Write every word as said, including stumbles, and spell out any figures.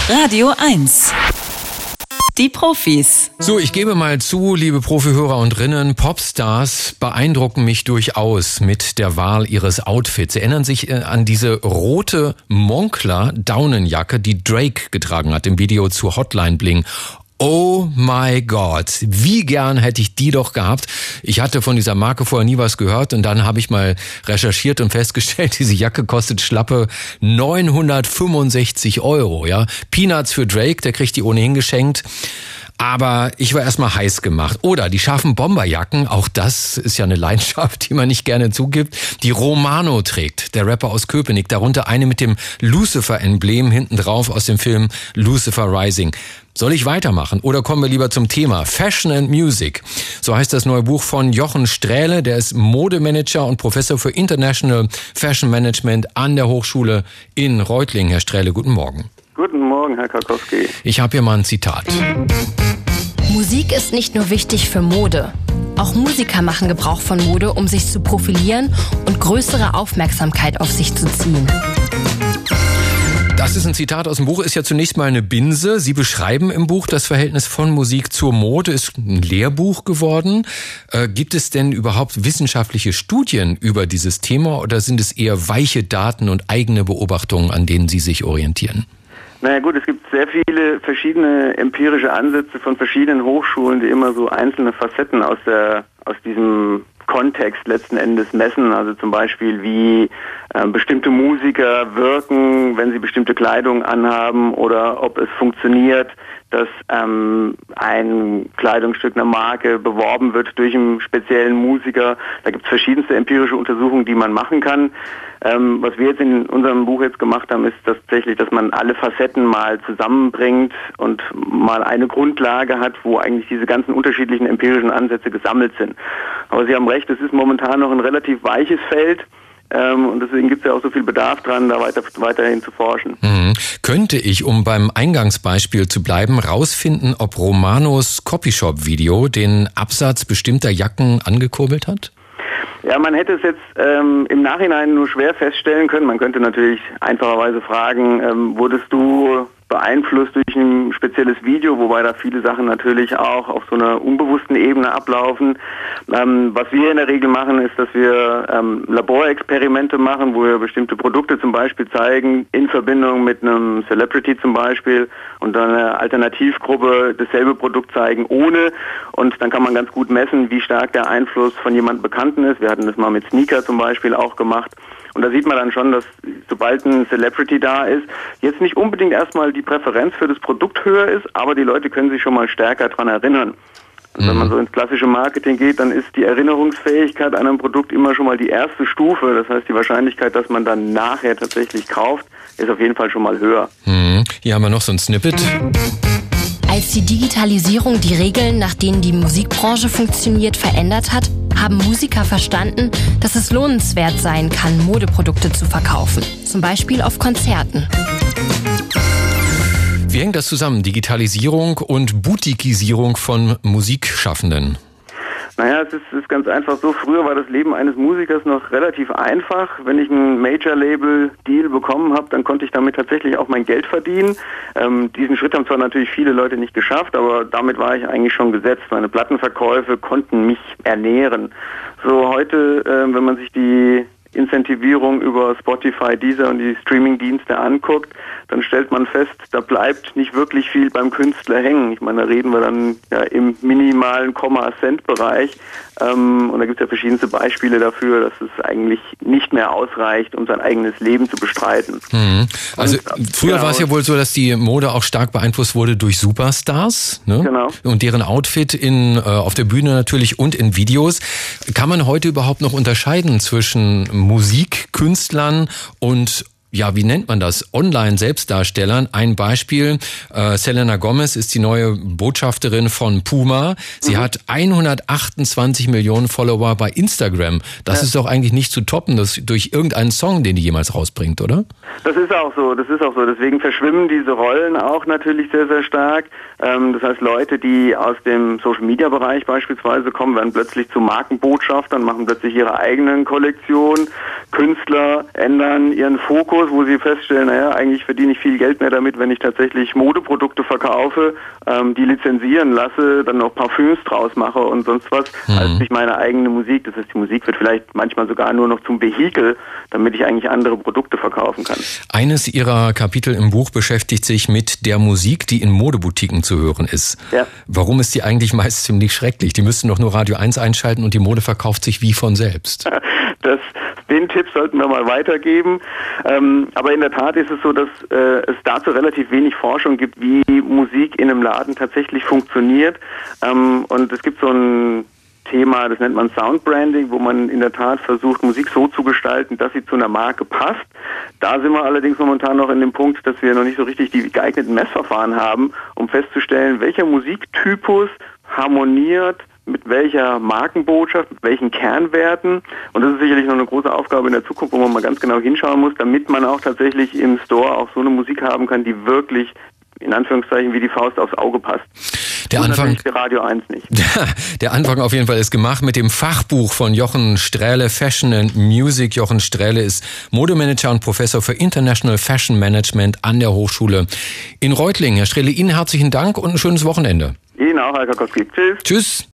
Radio eins. Die Profis. So, ich gebe mal zu, liebe Profihörer und Rinnen, Popstars beeindrucken mich durchaus mit der Wahl ihres Outfits. Sie erinnern sich an diese rote Moncler-Daunenjacke, die Drake getragen hat im Video zu Hotline Bling. Oh my God, wie gern hätte ich die doch gehabt. Ich hatte von dieser Marke vorher nie was gehört und dann habe ich mal recherchiert und festgestellt, diese Jacke kostet schlappe neunhundertfünfundsechzig Euro. Ja, Peanuts für Drake, der kriegt die ohnehin geschenkt. Aber ich war erstmal heiß gemacht. Oder die scharfen Bomberjacken, auch das ist ja eine Leidenschaft, die man nicht gerne zugibt, die Romano trägt, der Rapper aus Köpenick. Darunter eine mit dem Lucifer-Emblem hinten drauf aus dem Film Lucifer Rising. Soll ich weitermachen oder kommen wir lieber zum Thema Fashion and Music? So heißt das neue Buch von Jochen Strähle, der ist Modemanager und Professor für International Fashion Management an der Hochschule in Reutlingen. Herr Strähle, guten Morgen. Guten Morgen, Herr Karkowski. Ich habe hier mal ein Zitat. Musik ist nicht nur wichtig für Mode. Auch Musiker machen Gebrauch von Mode, um sich zu profilieren und größere Aufmerksamkeit auf sich zu ziehen. Das ist ein Zitat aus dem Buch, ist ja zunächst mal eine Binse. Sie beschreiben im Buch das Verhältnis von Musik zur Mode, ist ein Lehrbuch geworden. Äh, gibt es denn überhaupt wissenschaftliche Studien über dieses Thema oder sind es eher weiche Daten und eigene Beobachtungen, an denen Sie sich orientieren? Naja gut, es gibt sehr viele verschiedene empirische Ansätze von verschiedenen Hochschulen, die immer so einzelne Facetten aus der aus diesem Kontext letzten Endes messen. Also zum Beispiel, wie äh, bestimmte Musiker wirken, wenn sie bestimmte Kleidung anhaben oder ob es funktioniert, dass ähm, ein Kleidungsstück einer Marke beworben wird durch einen speziellen Musiker. Da gibt es verschiedenste empirische Untersuchungen, die man machen kann. Ähm, was wir jetzt in unserem Buch jetzt gemacht haben, ist tatsächlich, dass man alle Facetten mal zusammenbringt und mal eine Grundlage hat, wo eigentlich diese ganzen unterschiedlichen empirischen Ansätze gesammelt sind. Aber Sie haben recht, es ist momentan noch ein relativ weiches Feld. Ähm, und deswegen gibt es ja auch so viel Bedarf dran, da weiter, weiterhin zu forschen. Mhm. Könnte ich, um beim Eingangsbeispiel zu bleiben, rausfinden, ob Romanos Copyshop-Video den Absatz bestimmter Jacken angekurbelt hat? Ja, man hätte es jetzt ähm, im Nachhinein nur schwer feststellen können. Man könnte natürlich einfacherweise fragen, ähm, wurdest du beeinflusst durch ein spezielles Video, wobei da viele Sachen natürlich auch auf so einer unbewussten Ebene ablaufen. Ähm, was wir in der Regel machen, ist, dass wir ähm, Laborexperimente machen, wo wir bestimmte Produkte zum Beispiel zeigen, in Verbindung mit einem Celebrity zum Beispiel und dann eine Alternativgruppe dasselbe Produkt zeigen ohne, und dann kann man ganz gut messen, wie stark der Einfluss von jemandem Bekannten ist. Wir hatten das mal mit Sneaker zum Beispiel auch gemacht. Und da sieht man dann schon, dass sobald ein Celebrity da ist, jetzt nicht unbedingt erstmal die Präferenz für das Produkt höher ist, aber die Leute können sich schon mal stärker daran erinnern. Und wenn man so ins klassische Marketing geht, dann ist die Erinnerungsfähigkeit an einem Produkt immer schon mal die erste Stufe. Das heißt, die Wahrscheinlichkeit, dass man dann nachher tatsächlich kauft, ist auf jeden Fall schon mal höher. Mhm. Hier haben wir noch so ein Snippet. Als die Digitalisierung die Regeln, nach denen die Musikbranche funktioniert, verändert hat, haben Musiker verstanden, dass es lohnenswert sein kann, Modeprodukte zu verkaufen. Zum Beispiel auf Konzerten. Wie hängt das zusammen, Digitalisierung und Boutiquisierung von Musikschaffenden? Naja, es ist, ist ganz einfach so. Früher war das Leben eines Musikers noch relativ einfach. Wenn ich einen Major-Label-Deal bekommen habe, dann konnte ich damit tatsächlich auch mein Geld verdienen. Ähm, diesen Schritt haben zwar natürlich viele Leute nicht geschafft, aber damit war ich eigentlich schon gesetzt. Meine Plattenverkäufe konnten mich ernähren. So heute, äh, wenn man sich die Incentivierung über Spotify, Deezer und die Streaming-Dienste anguckt, dann stellt man fest, da bleibt nicht wirklich viel beim Künstler hängen. Ich meine, da reden wir dann ja im minimalen Komma-Cent-Bereich. Ähm, und da gibt es ja verschiedenste Beispiele dafür, dass es eigentlich nicht mehr ausreicht, um sein eigenes Leben zu bestreiten. Mhm. Also und, früher genau. war es ja wohl so, dass die Mode auch stark beeinflusst wurde durch Superstars, ne? Genau. Und deren Outfit in, äh, auf der Bühne natürlich und in Videos. Kann man heute überhaupt noch unterscheiden zwischen Musikkünstlern und, ja, wie nennt man das? Online-Selbstdarstellern. Ein Beispiel, äh, Selena Gomez ist die neue Botschafterin von Puma. Sie mhm. hat hundertachtundzwanzig Millionen Follower bei Instagram. Das ja. ist doch eigentlich nicht zu toppen, das durch irgendeinen Song, den die jemals rausbringt, oder? Das ist auch so, das ist auch so. Deswegen verschwimmen diese Rollen auch natürlich sehr, sehr stark. Ähm, das heißt, Leute, die aus dem Social-Media-Bereich beispielsweise kommen, werden plötzlich zu Markenbotschaftern, machen plötzlich ihre eigenen Kollektionen. Künstler ändern ihren Fokus Typus, wo sie feststellen, naja, eigentlich verdiene ich viel Geld mehr damit, wenn ich tatsächlich Modeprodukte verkaufe, ähm, die lizenzieren lasse, dann noch Parfüms draus mache und sonst was, mhm. als durch meine eigene Musik. Das heißt, die Musik wird vielleicht manchmal sogar nur noch zum Vehikel, damit ich eigentlich andere Produkte verkaufen kann. Eines Ihrer Kapitel im Buch beschäftigt sich mit der Musik, die in Modeboutiquen zu hören ist. Ja. Warum ist die eigentlich meist ziemlich schrecklich? Die müssten doch nur Radio eins einschalten und die Mode verkauft sich wie von selbst. Das, den Tipp sollten wir mal weitergeben. Ähm, aber in der Tat ist es so, dass äh, es dazu relativ wenig Forschung gibt, wie Musik in einem Laden tatsächlich funktioniert. Ähm, und es gibt so ein Thema, das nennt man Soundbranding, wo man in der Tat versucht, Musik so zu gestalten, dass sie zu einer Marke passt. Da sind wir allerdings momentan noch in dem Punkt, dass wir noch nicht so richtig die geeigneten Messverfahren haben, um festzustellen, welcher Musiktypus harmoniert mit welcher Markenbotschaft, mit welchen Kernwerten. Und das ist sicherlich noch eine große Aufgabe in der Zukunft, wo man mal ganz genau hinschauen muss, damit man auch tatsächlich im Store auch so eine Musik haben kann, die wirklich in Anführungszeichen wie die Faust aufs Auge passt. Der und Anfang, der Radio eins nicht. Der Anfang auf jeden Fall ist gemacht mit dem Fachbuch von Jochen Strähle, Fashion and Music. Jochen Strähle ist Modemanager und Professor für International Fashion Management an der Hochschule in Reutlingen. Herr Strähle, Ihnen herzlichen Dank und ein schönes Wochenende. Ihnen auch, Herr Kakowski. Tschüss. Tschüss.